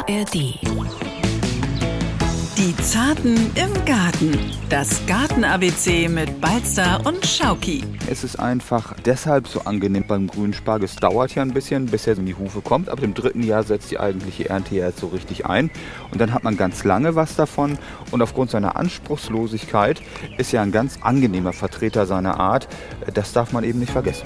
ARD. Die Zarten im Garten. Das Garten-ABC mit Balzer und Schauki. Es ist einfach deshalb so angenehm beim Grünspargel. Es dauert ja ein bisschen, bis er in die Hufe kommt. Ab dem 3. Jahr setzt die eigentliche Ernte ja jetzt so richtig ein. Und dann hat man ganz lange was davon. Und aufgrund seiner Anspruchslosigkeit ist er ein ganz angenehmer Vertreter seiner Art. Das darf man eben nicht vergessen.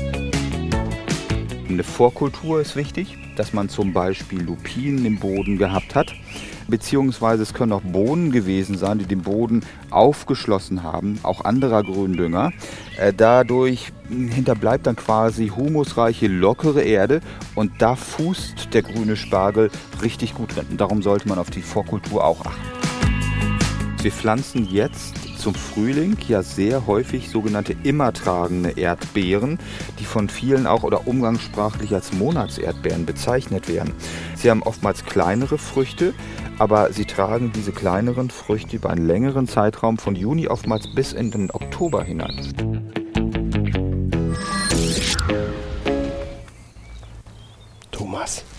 Eine Vorkultur ist wichtig, dass man zum Beispiel Lupinen im Boden gehabt hat. Beziehungsweise es können auch Bohnen gewesen sein, die den Boden aufgeschlossen haben, auch anderer Gründünger. Dadurch hinterbleibt dann quasi humusreiche, lockere Erde und da fußt der grüne Spargel richtig gut drin. Und darum sollte man auf die Vorkultur auch achten. Wir pflanzen jetzt zum Frühling ja sehr häufig sogenannte immertragende Erdbeeren, die von vielen auch oder umgangssprachlich als Monatserdbeeren bezeichnet werden. Sie haben oftmals kleinere Früchte, aber sie tragen diese kleineren Früchte über einen längeren Zeitraum von Juni oftmals bis in den Oktober hinein. Thomas.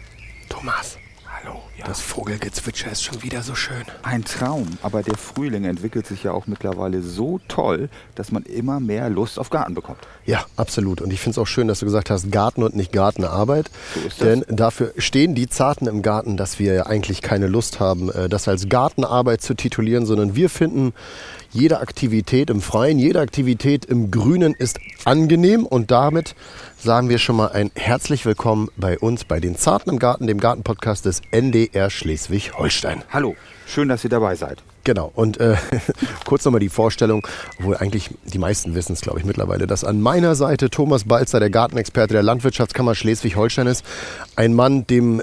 Hallo. Ja. Das Vogelgezwitscher ist schon wieder so schön. Ein Traum, aber der Frühling entwickelt sich ja auch mittlerweile so toll, dass man immer mehr Lust auf Garten bekommt. Ja, absolut. Und ich finde es auch schön, dass du gesagt hast, Garten und nicht Gartenarbeit. So ist das. Denn dafür stehen die Zarten im Garten, dass wir ja eigentlich keine Lust haben, das als Gartenarbeit zu titulieren, sondern wir finden, jede Aktivität im Freien, jede Aktivität im Grünen ist angenehm und damit sagen wir schon mal ein herzlich willkommen bei uns, bei den Zarten im Garten, dem Gartenpodcast des NDR Schleswig-Holstein. Hallo, schön, dass ihr dabei seid. Genau, und kurz nochmal die Vorstellung, obwohl eigentlich die meisten wissen es, glaube ich, mittlerweile, dass an meiner Seite Thomas Balzer, der Gartenexperte der Landwirtschaftskammer Schleswig-Holstein ist. Ein Mann, dem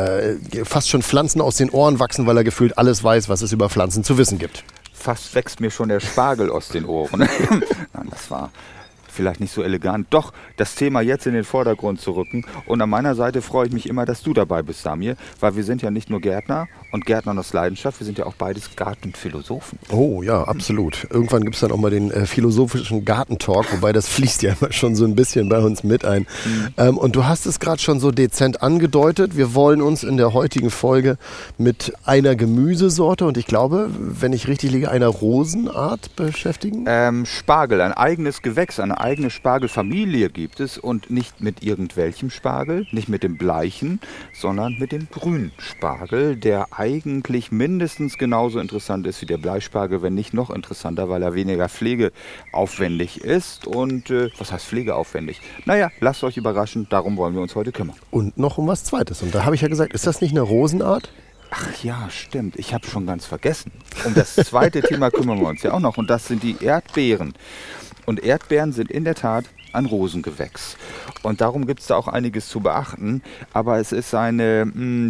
fast schon Pflanzen aus den Ohren wachsen, weil er gefühlt alles weiß, was es über Pflanzen zu wissen gibt. Fast wächst mir schon der Spargel aus den Ohren. Nein, das war vielleicht nicht so elegant. Doch, das Thema jetzt in den Vordergrund zu rücken. Und an meiner Seite freue ich mich immer, dass du dabei bist, Samir. Weil wir sind ja nicht nur Gärtner und Gärtner aus Leidenschaft, wir sind ja auch beides Gartenphilosophen. Oh ja, absolut. Irgendwann gibt es dann auch mal den philosophischen Gartentalk, wobei das fließt ja immer schon so ein bisschen bei uns mit ein. Und du hast es gerade schon so dezent angedeutet. Wir wollen uns in der heutigen Folge mit einer Gemüsesorte und ich glaube, wenn ich richtig liege, einer Rosenart beschäftigen. Spargel, ein eigenes Gewächs, eine eigene Spargelfamilie gibt es und nicht mit irgendwelchem Spargel, nicht mit dem bleichen, sondern mit dem Grünspargel, der eigentlich mindestens genauso interessant ist wie der Bleispargel, wenn nicht noch interessanter, weil er weniger pflegeaufwendig ist. Und was heißt pflegeaufwendig? Naja, lasst euch überraschen, darum wollen wir uns heute kümmern. Und noch um was Zweites. Und da habe ich ja gesagt, ist das nicht eine Rosenart? Ach ja, stimmt. Ich habe schon ganz vergessen. Um das zweite Thema kümmern wir uns ja auch noch. Und das sind die Erdbeeren. Und Erdbeeren sind in der Tat ein Rosengewächs. Und darum gibt es da auch einiges zu beachten. Aber es ist eine,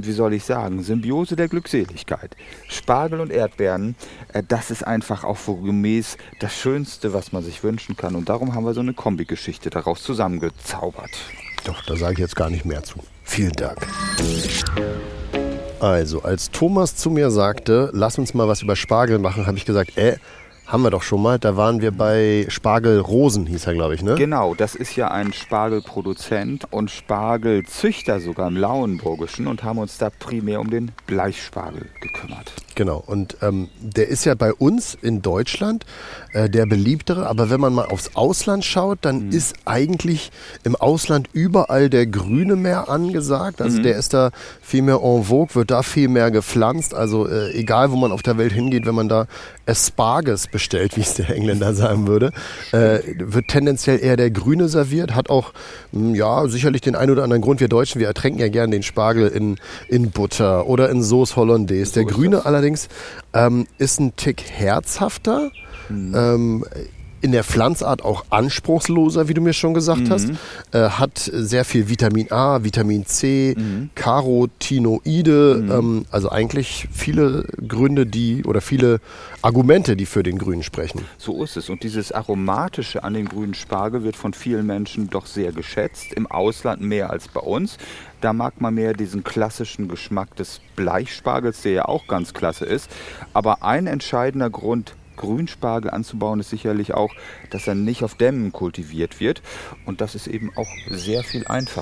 Symbiose der Glückseligkeit. Spargel und Erdbeeren, das ist einfach auch gemäß das Schönste, was man sich wünschen kann. Und darum haben wir so eine Kombigeschichte daraus zusammengezaubert. Doch, da sage ich jetzt gar nicht mehr zu. Vielen Dank. Also, als Thomas zu mir sagte, lass uns mal was über Spargel machen, habe ich gesagt, haben wir doch schon mal. Da waren wir bei Spargel Rosen, hieß er, glaube ich, ne? Genau, das ist ja ein Spargelproduzent und Spargelzüchter sogar im Lauenburgischen und haben uns da primär um den Bleichspargel gekümmert. Genau, und der ist ja bei uns in Deutschland der beliebtere, aber wenn man mal aufs Ausland schaut, dann ist eigentlich im Ausland überall der Grüne mehr angesagt. Also der ist da viel mehr en vogue, wird da viel mehr gepflanzt. Also egal, wo man auf der Welt hingeht, wenn man da Asparagus bestellt, wie es der Engländer sagen würde, wird tendenziell eher der Grüne serviert. Hat auch sicherlich den einen oder anderen Grund. Wir Deutschen, wir ertränken ja gerne den Spargel in Butter oder in Sauce Hollandaise. Der Grüne allerdings ist ein Tick herzhafter, in der Pflanzart auch anspruchsloser, wie du mir schon gesagt hast. Hat sehr viel Vitamin A, Vitamin C, Carotinoide, also eigentlich viele Gründe, viele Argumente, die für den Grünen sprechen. So ist es. Und dieses Aromatische an dem grünen Spargel wird von vielen Menschen doch sehr geschätzt. Im Ausland mehr als bei uns. Da mag man mehr diesen klassischen Geschmack des Bleichspargels, der ja auch ganz klasse ist. Aber ein entscheidender Grund, Grünspargel anzubauen, ist sicherlich auch, dass er nicht auf Dämmen kultiviert wird. Und das ist eben auch sehr viel einfacher.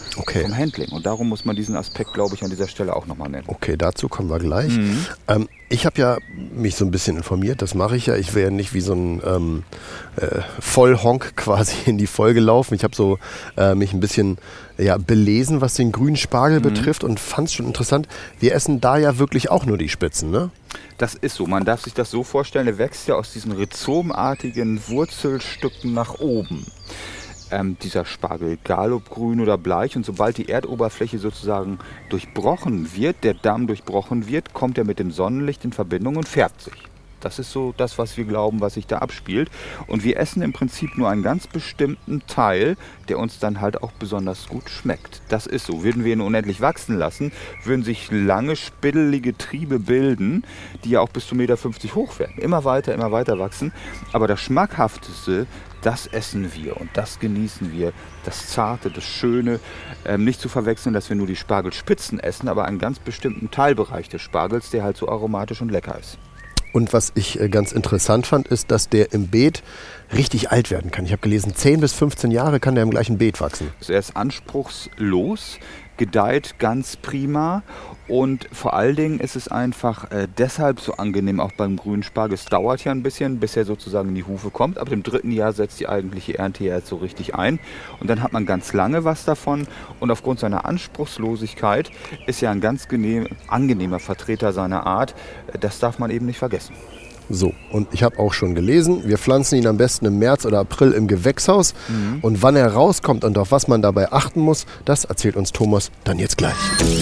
Okay. Vom Handling. Und darum muss man diesen Aspekt, glaube ich, an dieser Stelle auch nochmal nennen. Okay, dazu kommen wir gleich. Ich habe ja mich so ein bisschen informiert, das mache ich ja. Ich will ja nicht wie so ein Vollhonk quasi in die Folge laufen. Ich habe so mich ein bisschen belesen, was den grünen Spargel betrifft und fand es schon interessant. Wir essen da ja wirklich auch nur die Spitzen, ne? Das ist so. Man darf sich das so vorstellen, er wächst ja aus diesen rhizomartigen Wurzelstücken nach oben. Dieser Spargel, egal ob grün oder bleich, und sobald die Erdoberfläche sozusagen durchbrochen wird, der Damm durchbrochen wird, kommt er mit dem Sonnenlicht in Verbindung und färbt sich. Das ist so das, was wir glauben, was sich da abspielt. Und wir essen im Prinzip nur einen ganz bestimmten Teil, der uns dann halt auch besonders gut schmeckt. Das ist so. Würden wir ihn unendlich wachsen lassen, würden sich lange, spittelige Triebe bilden, die ja auch bis zu 1,50 Meter hoch werden. Immer weiter wachsen. Aber das Schmackhafteste, das essen wir und das genießen wir. Das Zarte, das Schöne. Nicht zu verwechseln, dass wir nur die Spargelspitzen essen, aber einen ganz bestimmten Teilbereich des Spargels, der halt so aromatisch und lecker ist. Und was ich ganz interessant fand, ist, dass der im Beet richtig alt werden kann. Ich habe gelesen, 10 bis 15 Jahre kann der im gleichen Beet wachsen. Also er ist anspruchslos, gedeiht ganz prima und vor allen Dingen ist es einfach deshalb so angenehm, auch beim grünen Spargel. Es dauert ja ein bisschen, bis er sozusagen in die Hufe kommt. Ab dem 3. Jahr setzt die eigentliche Ernte ja jetzt so richtig ein und dann hat man ganz lange was davon und aufgrund seiner Anspruchslosigkeit ist er ein ganz angenehmer Vertreter seiner Art. Das darf man eben nicht vergessen. So, und ich habe auch schon gelesen, wir pflanzen ihn am besten im März oder April im Gewächshaus. Und wann er rauskommt und auf was man dabei achten muss, das erzählt uns Thomas dann jetzt gleich.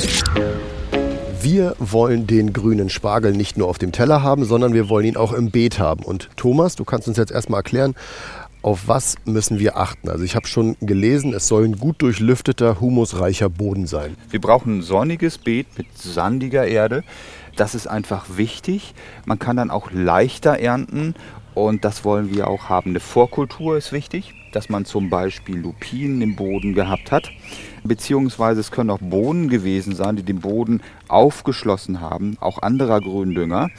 Wir wollen den grünen Spargel nicht nur auf dem Teller haben, sondern wir wollen ihn auch im Beet haben. Und Thomas, du kannst uns jetzt erstmal erklären, auf was müssen wir achten? Also ich habe schon gelesen, es soll ein gut durchlüfteter, humusreicher Boden sein. Wir brauchen ein sonniges Beet mit sandiger Erde. Das ist einfach wichtig. Man kann dann auch leichter ernten und das wollen wir auch haben. Eine Vorkultur ist wichtig, dass man zum Beispiel Lupinen im Boden gehabt hat. Beziehungsweise es können auch Bohnen gewesen sein, die den Boden aufgeschlossen haben, auch anderer Gründünger.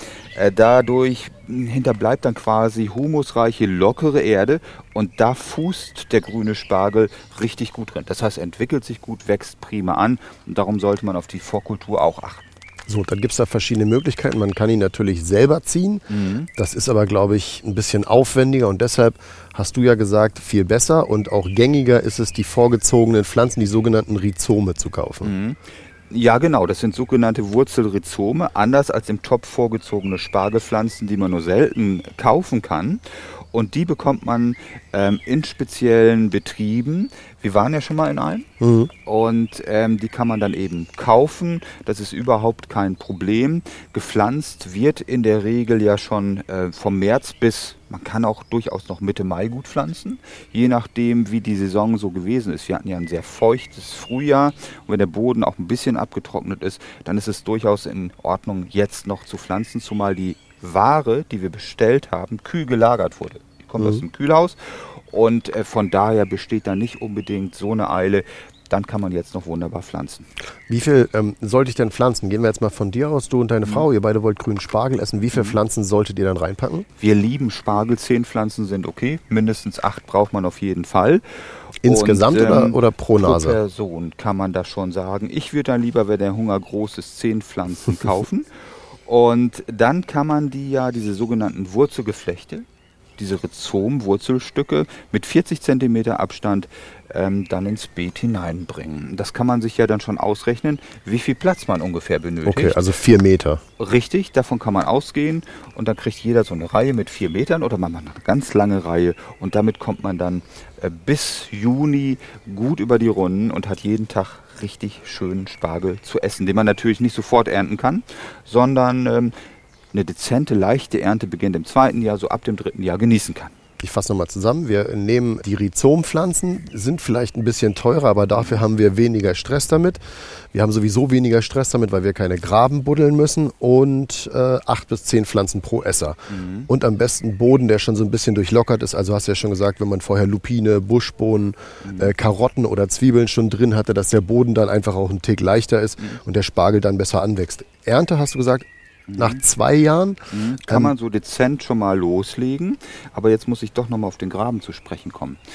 Dadurch hinterbleibt dann quasi humusreiche, lockere Erde und da fußt der grüne Spargel richtig gut drin. Das heißt, er entwickelt sich gut, wächst prima an und darum sollte man auf die Vorkultur auch achten. So, dann gibt es da verschiedene Möglichkeiten. Man kann ihn natürlich selber ziehen. Das ist aber, glaube ich, ein bisschen aufwendiger und deshalb hast du ja gesagt, viel besser und auch gängiger ist es, die vorgezogenen Pflanzen, die sogenannten Rhizome zu kaufen. Ja, genau, das sind sogenannte Wurzelrhizome, anders als im Topf vorgezogene Spargelpflanzen, die man nur selten kaufen kann. Und die bekommt man in speziellen Betrieben. Wir waren ja schon mal in einem. Und die kann man dann eben kaufen. Das ist überhaupt kein Problem. Gepflanzt wird in der Regel ja schon vom März bis, man kann auch durchaus noch Mitte Mai gut pflanzen. Je nachdem, wie die Saison so gewesen ist. Wir hatten ja ein sehr feuchtes Frühjahr. Und wenn der Boden auch ein bisschen abgetrocknet ist, dann ist es durchaus in Ordnung, jetzt noch zu pflanzen. Zumal die Ware, die wir bestellt haben, kühl gelagert wurde. Die kommt aus dem Kühlhaus und von daher besteht da nicht unbedingt so eine Eile. Dann kann man jetzt noch wunderbar pflanzen. Wie viel sollte ich denn pflanzen? Gehen wir jetzt mal von dir aus, du und deine Frau, ihr beide wollt grünen Spargel essen. Wie viele Pflanzen solltet ihr dann reinpacken? Wir lieben Spargel, 10 Pflanzen sind okay, mindestens 8 braucht man auf jeden Fall. Insgesamt oder pro Nase? Pro Person kann man das schon sagen. Ich würde dann lieber, wenn der Hunger groß ist, 10 Pflanzen kaufen. Und dann kann man diese sogenannten Wurzelgeflechte, diese Rhizom-Wurzelstücke mit 40 cm Abstand dann ins Beet hineinbringen. Das kann man sich ja dann schon ausrechnen, wie viel Platz man ungefähr benötigt. Okay, also 4 Meter. Richtig, davon kann man ausgehen und dann kriegt jeder so eine Reihe mit 4 Metern oder man macht eine ganz lange Reihe und damit kommt man dann bis Juni gut über die Runden und hat jeden Tag richtig schönen Spargel zu essen, den man natürlich nicht sofort ernten kann, sondern eine dezente, leichte Ernte beginnt im 2. Jahr, so ab dem 3. Jahr genießen kann. Ich fasse nochmal zusammen. Wir nehmen die Rhizompflanzen, sind vielleicht ein bisschen teurer, aber dafür haben wir weniger Stress damit. Wir haben sowieso weniger Stress damit, weil wir keine Graben buddeln müssen und 8 bis 10 Pflanzen pro Esser. Und am besten Boden, der schon so ein bisschen durchlockert ist. Also hast du ja schon gesagt, wenn man vorher Lupine, Buschbohnen, Karotten oder Zwiebeln schon drin hatte, dass der Boden dann einfach auch ein Tick leichter ist und der Spargel dann besser anwächst. Ernte, hast du gesagt, nach 2 Jahren? Kann man so dezent schon mal loslegen. Aber jetzt muss ich doch nochmal auf den Graben zu sprechen kommen.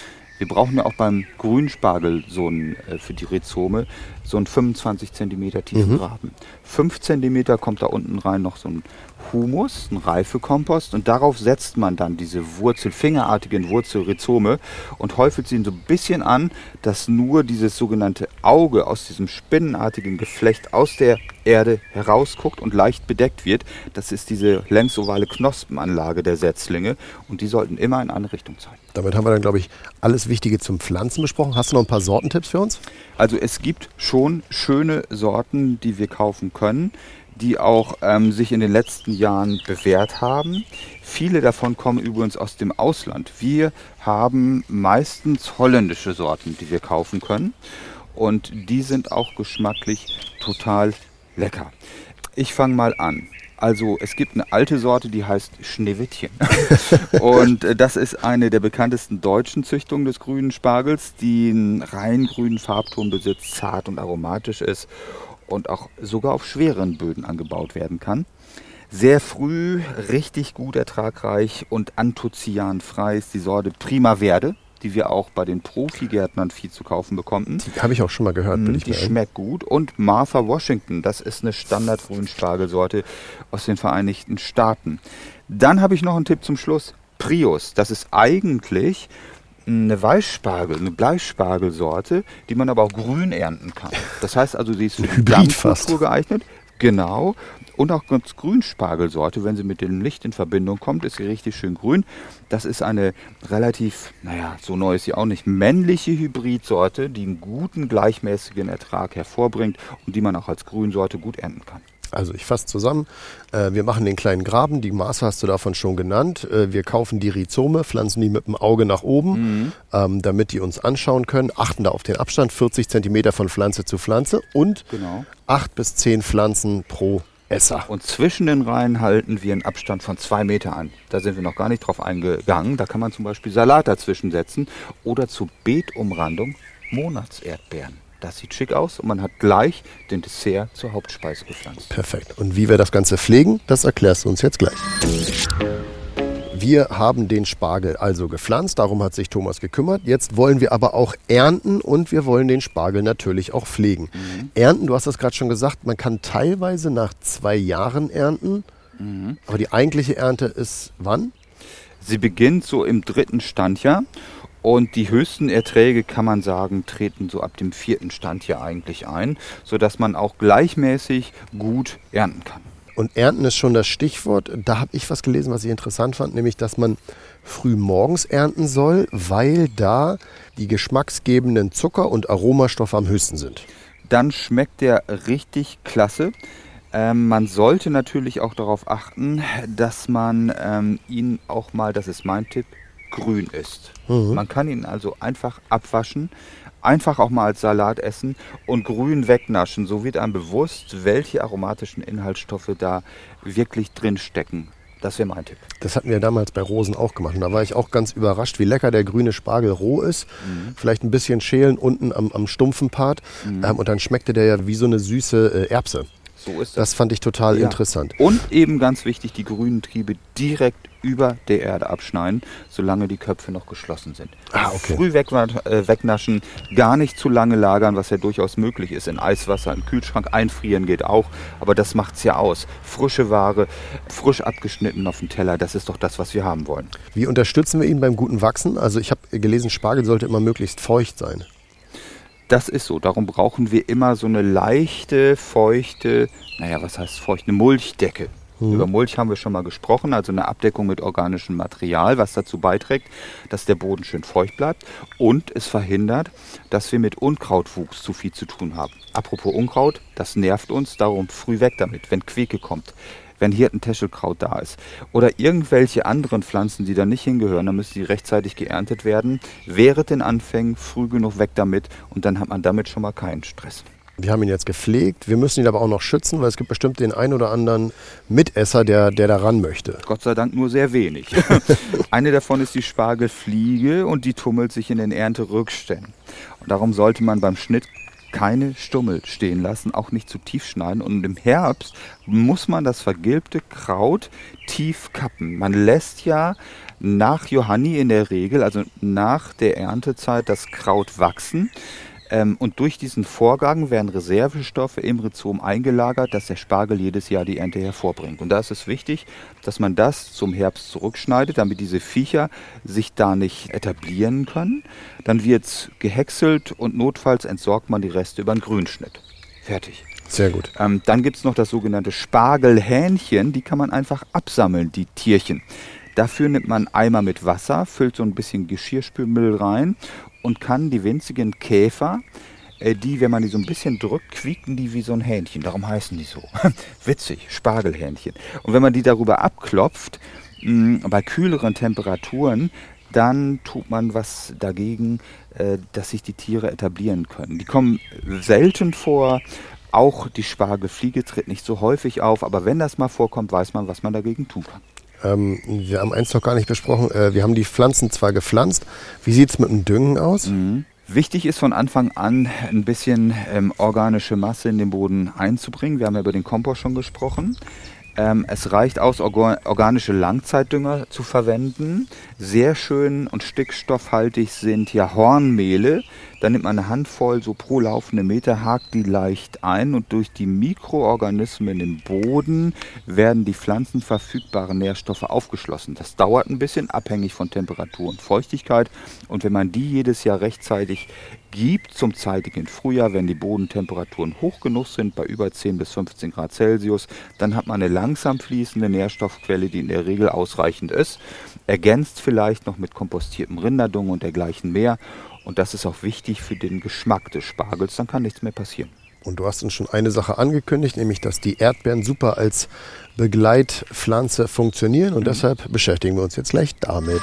Wir brauchen ja auch beim Grünspargel für die Rhizome so einen 25 cm tiefen Graben. 5 cm kommt da unten rein noch so ein Humus, ein Reifekompost, und darauf setzt man dann diese fingerartigen Wurzelrhizome und häufelt sie so ein bisschen an, dass nur dieses sogenannte Auge aus diesem spinnenartigen Geflecht aus der Erde herausguckt und leicht bedeckt wird. Das ist diese längsovale Knospenanlage der Setzlinge, und die sollten immer in eine Richtung zeigen. Damit haben wir dann, glaube ich, alles Wichtige zum Pflanzen besprochen. Hast du noch ein paar Sortentipps für uns? Also es gibt schon schöne Sorten, die wir kaufen können, die auch sich in den letzten Jahren bewährt haben. Viele davon kommen übrigens aus dem Ausland. Wir haben meistens holländische Sorten, die wir kaufen können, und die sind auch geschmacklich total lecker. Ich fange mal an. Also es gibt eine alte Sorte, die heißt Schneewittchen. Und das ist eine der bekanntesten deutschen Züchtungen des grünen Spargels, die einen rein grünen Farbton besitzt, zart und aromatisch ist und auch sogar auf schweren Böden angebaut werden kann. Sehr früh, richtig gut ertragreich und anthozianfrei ist die Sorte Prima Verde, die wir auch bei den Profigärtnern viel zu kaufen bekommen. Die habe ich auch schon mal gehört. Die schmeckt gut. Und Martha Washington, das ist eine Standard-Grünspargelsorte aus den Vereinigten Staaten. Dann habe ich noch einen Tipp zum Schluss. Prius, das ist eigentlich eine Weißspargel, eine Bleispargelsorte, die man aber auch grün ernten kann. Das heißt also, sie ist für die Dampfkultur geeignet. Genau. Und auch ganz Grünspargelsorte, wenn sie mit dem Licht in Verbindung kommt, ist sie richtig schön grün. Das ist eine relativ, so neu ist sie auch nicht, männliche Hybridsorte, die einen guten, gleichmäßigen Ertrag hervorbringt und die man auch als Grünsorte gut ernten kann. Also ich fasse zusammen, wir machen den kleinen Graben, die Maße hast du davon schon genannt. Wir kaufen die Rhizome, pflanzen die mit dem Auge nach oben, damit die uns anschauen können. Achten da auf den Abstand, 40 cm von Pflanze zu Pflanze und 8 bis 10 Pflanzen pro Esser. Und zwischen den Reihen halten wir einen Abstand von 2 Meter an. Da sind wir noch gar nicht drauf eingegangen. Da kann man zum Beispiel Salat dazwischen setzen oder zur Beetumrandung Monatserdbeeren. Das sieht schick aus und man hat gleich den Dessert zur Hauptspeise gepflanzt. Perfekt. Und wie wir das Ganze pflegen, das erklärst du uns jetzt gleich. Wir haben den Spargel also gepflanzt, darum hat sich Thomas gekümmert. Jetzt wollen wir aber auch ernten und wir wollen den Spargel natürlich auch pflegen. Ernten, du hast das gerade schon gesagt, man kann teilweise nach 2 Jahren ernten, aber die eigentliche Ernte ist wann? Sie beginnt so im 3. Standjahr. Und die höchsten Erträge, kann man sagen, treten so ab dem 4. Standjahr eigentlich ein, sodass man auch gleichmäßig gut ernten kann. Und ernten ist schon das Stichwort. Da habe ich was gelesen, was ich interessant fand, nämlich, dass man früh morgens ernten soll, weil da die geschmacksgebenden Zucker- und Aromastoffe am höchsten sind. Dann schmeckt der richtig klasse. Man sollte natürlich auch darauf achten, dass man ihn auch mal, das ist mein Tipp, grün ist. Man kann ihn also einfach abwaschen, einfach auch mal als Salat essen und grün wegnaschen. So wird einem bewusst, welche aromatischen Inhaltsstoffe da wirklich drin stecken. Das wäre mein Tipp. Das hatten wir damals bei Rosen auch gemacht. Und da war ich auch ganz überrascht, wie lecker der grüne Spargel roh ist. Vielleicht ein bisschen schälen unten am stumpfen Part. Und dann schmeckte der ja wie so eine süße Erbse. So ist das fand ich total interessant. Und eben ganz wichtig, die grünen Triebe direkt über der Erde abschneiden, solange die Köpfe noch geschlossen sind. Okay. Früh wegnaschen, gar nicht zu lange lagern, was ja durchaus möglich ist. In Eiswasser, im Kühlschrank, einfrieren geht auch, aber das macht es ja aus. Frische Ware, frisch abgeschnitten auf den Teller, das ist doch das, was wir haben wollen. Wie unterstützen wir ihn beim guten Wachsen? Also ich habe gelesen, Spargel sollte immer möglichst feucht sein. Das ist so. Darum brauchen wir immer so eine leichte, feuchte, was heißt feucht? Eine Mulchdecke. Über Mulch haben wir schon mal gesprochen, also eine Abdeckung mit organischem Material, was dazu beiträgt, dass der Boden schön feucht bleibt und es verhindert, dass wir mit Unkrautwuchs zu viel zu tun haben. Apropos Unkraut, das nervt uns, darum früh weg damit, wenn Queke kommt. Wenn Hirtentäschelkraut da ist oder irgendwelche anderen Pflanzen, die da nicht hingehören, dann müssen die rechtzeitig geerntet werden. Während den Anfängen früh genug weg damit und dann hat man damit schon mal keinen Stress. Wir haben ihn jetzt gepflegt, wir müssen ihn aber auch noch schützen, weil es gibt bestimmt den einen oder anderen Mitesser, der da ran möchte. Gott sei Dank nur sehr wenig. Eine davon ist die Spargelfliege und die tummelt sich in den Ernterückständen. Und darum sollte man beim Schnitt keine Stummel stehen lassen, auch nicht zu tief schneiden. Und im Herbst muss man das vergilbte Kraut tief kappen. Man lässt ja nach Johanni in der Regel, also nach der Erntezeit, das Kraut wachsen. Und durch diesen Vorgang werden Reservestoffe im Rhizom eingelagert, dass der Spargel jedes Jahr die Ernte hervorbringt. Und da ist es wichtig, dass man das zum Herbst zurückschneidet, damit diese Viecher sich da nicht etablieren können. Dann wird es gehäckselt und notfalls entsorgt man die Reste über einen Grünschnitt. Fertig. Sehr gut. Dann gibt es noch das sogenannte Spargelhähnchen, die kann man einfach absammeln, die Tierchen. Dafür nimmt man einen Eimer mit Wasser, füllt so ein bisschen Geschirrspülmittel rein und kann die winzigen Käfer, die, wenn man die so ein bisschen drückt, quieken die wie so ein Hähnchen. Darum heißen die so. Witzig, Spargelhähnchen. Und wenn man die darüber abklopft, bei kühleren Temperaturen, dann tut man was dagegen, dass sich die Tiere etablieren können. Die kommen selten vor. Auch die Spargelfliege tritt nicht so häufig auf. Aber wenn das mal vorkommt, weiß man, was man dagegen tun kann. Wir haben eins noch gar nicht besprochen. Wir haben die Pflanzen zwar gepflanzt. Wie sieht es mit dem Düngen aus? Wichtig ist von Anfang an ein bisschen organische Masse in den Boden einzubringen. Wir haben ja über den Kompost schon gesprochen. Es reicht aus, organische Langzeitdünger zu verwenden. Sehr schön und stickstoffhaltig sind ja Hornmehle. Dann nimmt man eine Handvoll so pro laufende Meter, hakt die leicht ein und durch die Mikroorganismen im Boden werden die pflanzenverfügbaren Nährstoffe aufgeschlossen. Das dauert ein bisschen, abhängig von Temperatur und Feuchtigkeit. Und wenn man die jedes Jahr rechtzeitig gibt, zum zeitigen Frühjahr, wenn die Bodentemperaturen hoch genug sind, bei über 10 bis 15 Grad Celsius, dann hat man eine langsam fließende Nährstoffquelle, die in der Regel ausreichend ist. Ergänzt vielleicht noch mit kompostiertem Rinderdung und dergleichen mehr. Und das ist auch wichtig für den Geschmack des Spargels, dann kann nichts mehr passieren. Und du hast uns schon eine Sache angekündigt, nämlich dass die Erdbeeren super als Begleitpflanze funktionieren und deshalb beschäftigen wir uns jetzt gleich damit.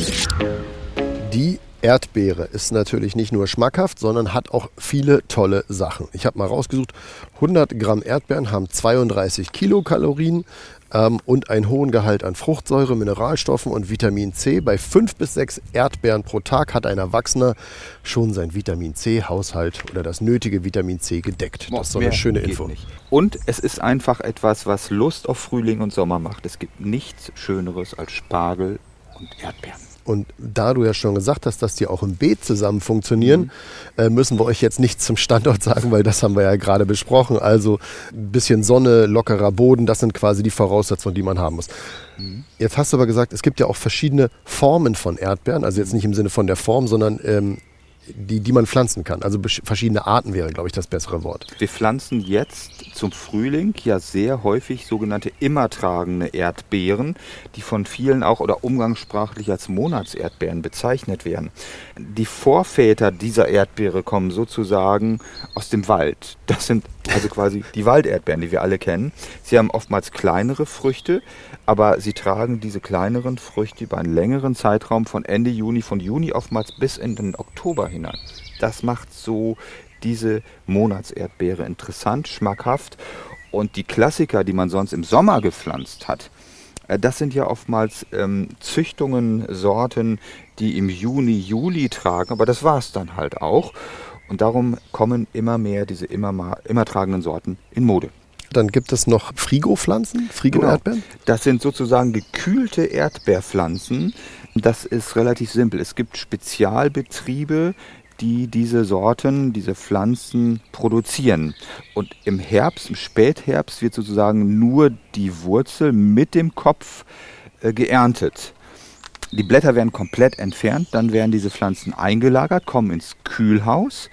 Die Erdbeere ist natürlich nicht nur schmackhaft, sondern hat auch viele tolle Sachen. Ich habe mal rausgesucht, 100 Gramm Erdbeeren haben 32 Kilokalorien und einen hohen Gehalt an Fruchtsäure, Mineralstoffen und Vitamin C. Bei 5 bis 6 Erdbeeren pro Tag hat ein Erwachsener schon sein Vitamin C-Haushalt oder das nötige Vitamin C gedeckt. Das ist so eine schöne Info. Und es ist einfach etwas, was Lust auf Frühling und Sommer macht. Es gibt nichts Schöneres als Spargel und Erdbeeren. Und da du ja schon gesagt hast, dass die auch im Beet zusammen funktionieren, müssen wir euch jetzt nichts zum Standort sagen, weil das haben wir ja gerade besprochen. Also ein bisschen Sonne, lockerer Boden, das sind quasi die Voraussetzungen, die man haben muss. Jetzt hast du aber gesagt, es gibt ja auch verschiedene Formen von Erdbeeren, also jetzt nicht im Sinne von der Form, sondern die man pflanzen kann. Also verschiedene Arten wäre, glaube ich, das bessere Wort. Wir pflanzen jetzt zum Frühling ja sehr häufig sogenannte immertragende Erdbeeren, die von vielen auch oder umgangssprachlich als Monatserdbeeren bezeichnet werden. Die Vorväter dieser Erdbeere kommen sozusagen aus dem Wald. Das sind also quasi die Walderdbeeren, die wir alle kennen. Sie haben oftmals kleinere Früchte, aber sie tragen diese kleineren Früchte über einen längeren Zeitraum von Ende Juni, von Juni oftmals bis in den Oktober hinein. Das macht so diese Monatserdbeere interessant, schmackhaft. Und die Klassiker, die man sonst im Sommer gepflanzt hat, das sind ja oftmals Züchtungen, Sorten, die im Juni, Juli tragen. Aber das war es dann halt auch. Und darum kommen immer mehr diese immer tragenden Sorten in Mode. Dann gibt es noch Frigo-Pflanzen, Frigo-Erdbeeren? Genau. Das sind sozusagen gekühlte Erdbeerpflanzen. Das ist relativ simpel. Es gibt Spezialbetriebe, die diese Sorten, diese Pflanzen produzieren. Und im Herbst, im Spätherbst wird sozusagen nur die Wurzel mit dem Kopf geerntet. Die Blätter werden komplett entfernt, dann werden diese Pflanzen eingelagert, kommen ins Kühlhaus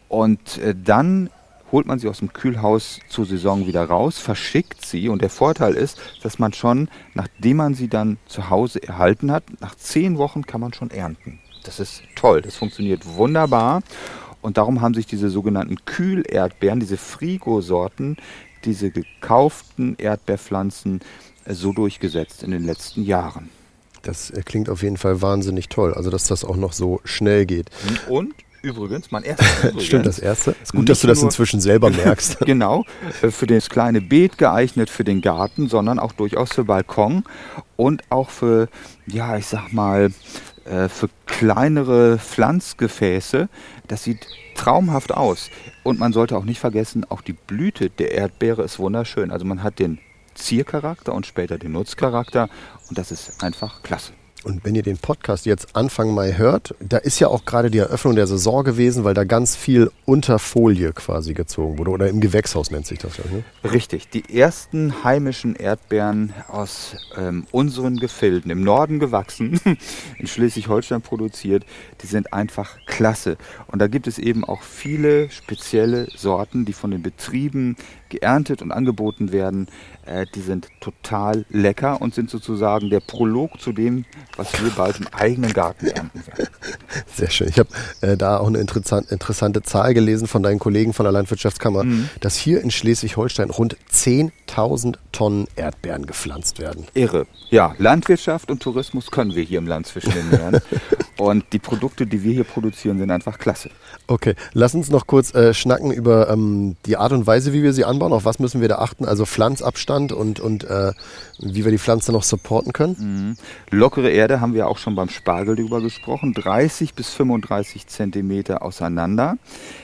und dann holt man sie aus dem Kühlhaus zur Saison wieder raus, verschickt sie und der Vorteil ist, dass man schon, nachdem man sie dann zu Hause erhalten hat, nach 10 Wochen kann man schon ernten. Das ist toll, das funktioniert wunderbar und darum haben sich diese sogenannten Kühlerdbeeren, diese Frigo-Sorten, diese gekauften Erdbeerpflanzen so durchgesetzt in den letzten Jahren. Das klingt auf jeden Fall wahnsinnig toll, also dass das auch noch so schnell geht. Und übrigens, mein erstes. Stimmt, das erste. Ist gut, dass du das inzwischen selber merkst. Genau, für das kleine Beet geeignet, für den Garten, sondern auch durchaus für Balkon und auch für, ja, ich sag mal, für kleinere Pflanzgefäße. Das sieht traumhaft aus. Und man sollte auch nicht vergessen, auch die Blüte der Erdbeere ist wunderschön. Also man hat den Ziercharakter und später den Nutzcharakter und das ist einfach klasse. Und wenn ihr den Podcast jetzt Anfang Mai hört, da ist ja auch gerade die Eröffnung der Saison gewesen, weil da ganz viel unter Folie quasi gezogen wurde. Oder im Gewächshaus nennt sich das ja. Ne? Richtig. Die ersten heimischen Erdbeeren aus unseren Gefilden, im Norden gewachsen, in Schleswig-Holstein produziert, die sind einfach klasse. Und da gibt es eben auch viele spezielle Sorten, die von den Betrieben geerntet und angeboten werden. Die sind total lecker und sind sozusagen der Prolog zu dem, was wir bald im eigenen Garten ernten werden. Sehr schön. Ich habe da auch eine interessante Zahl gelesen von deinen Kollegen von der Landwirtschaftskammer, dass hier in Schleswig-Holstein rund 10.000 Tonnen Erdbeeren gepflanzt werden. Irre. Ja, Landwirtschaft und Tourismus können wir hier im Land zwischen den Meeren. Und die Produkte, die wir hier produzieren, sind einfach klasse. Okay, lass uns noch kurz schnacken über die Art und Weise, wie wir sie anbauen. Auf was müssen wir da achten? Also Pflanzabstand und wie wir die Pflanze noch supporten können? Lockere Erde haben wir auch schon beim Spargel drüber gesprochen. 30 bis 35 Zentimeter auseinander.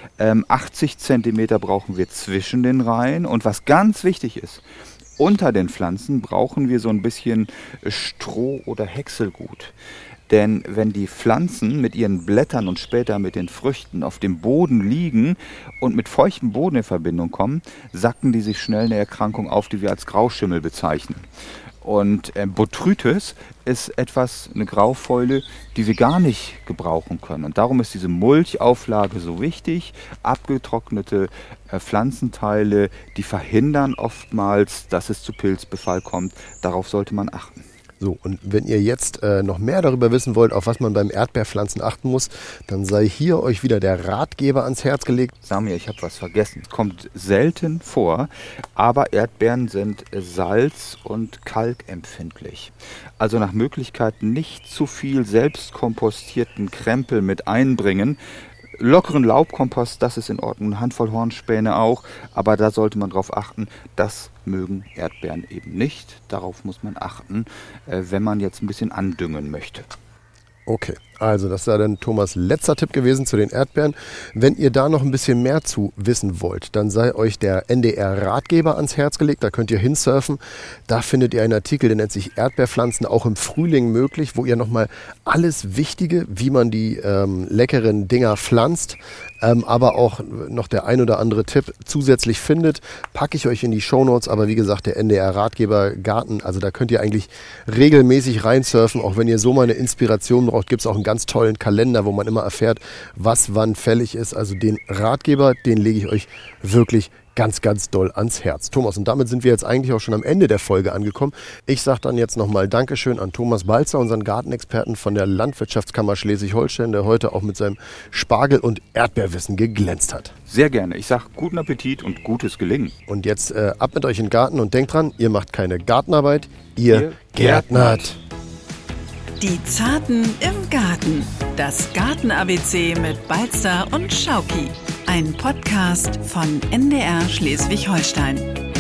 80 Zentimeter brauchen wir zwischen den Reihen. Und was ganz wichtig ist, unter den Pflanzen brauchen wir so ein bisschen Stroh oder Häckselgut. Denn wenn die Pflanzen mit ihren Blättern und später mit den Früchten auf dem Boden liegen und mit feuchtem Boden in Verbindung kommen, sacken die sich schnell eine Erkrankung auf, die wir als Grauschimmel bezeichnen. Und Botrytis ist eine Graufäule, die wir gar nicht gebrauchen können. Und darum ist diese Mulchauflage so wichtig. Abgetrocknete Pflanzenteile, die verhindern oftmals, dass es zu Pilzbefall kommt. Darauf sollte man achten. So, und wenn ihr jetzt noch mehr darüber wissen wollt, auf was man beim Erdbeerpflanzen achten muss, dann sei hier euch wieder der Ratgeber ans Herz gelegt. Samir, ich habe was vergessen. Kommt selten vor, aber Erdbeeren sind salz- und kalkempfindlich. Also nach Möglichkeit nicht zu viel selbstkompostierten Krempel mit einbringen. Lockeren Laubkompost, das ist in Ordnung, eine Handvoll Hornspäne auch, aber da sollte man darauf achten, das mögen Erdbeeren eben nicht. Darauf muss man achten, wenn man jetzt ein bisschen andüngen möchte. Okay, also das war dann Thomas' letzter Tipp gewesen zu den Erdbeeren. Wenn ihr da noch ein bisschen mehr zu wissen wollt, dann sei euch der NDR-Ratgeber ans Herz gelegt. Da könnt ihr hinsurfen. Da findet ihr einen Artikel, der nennt sich Erdbeerpflanzen auch im Frühling möglich, wo ihr nochmal alles Wichtige, wie man die leckeren Dinger pflanzt, aber auch noch der ein oder andere Tipp zusätzlich findet. Packe ich euch in die Shownotes, aber wie gesagt, der NDR-Ratgeber Garten, also da könnt ihr eigentlich regelmäßig reinsurfen. Auch wenn ihr so mal eine Inspiration braucht, gibt es auch einen ganz tollen Kalender, wo man immer erfährt, was wann fällig ist. Also den Ratgeber, den lege ich euch wirklich ganz, ganz doll ans Herz. Thomas, und damit sind wir jetzt eigentlich auch schon am Ende der Folge angekommen. Ich sage dann jetzt nochmal Dankeschön an Thomas Balzer, unseren Gartenexperten von der Landwirtschaftskammer Schleswig-Holstein, der heute auch mit seinem Spargel- und Erdbeerwissen geglänzt hat. Sehr gerne. Ich sage guten Appetit und gutes Gelingen. Und jetzt ab mit euch in den Garten und denkt dran, ihr macht keine Gartenarbeit, ihr gärtnert. Die Zarten im Garten. Das Garten-ABC mit Balzer und Schauki. Ein Podcast von NDR Schleswig-Holstein.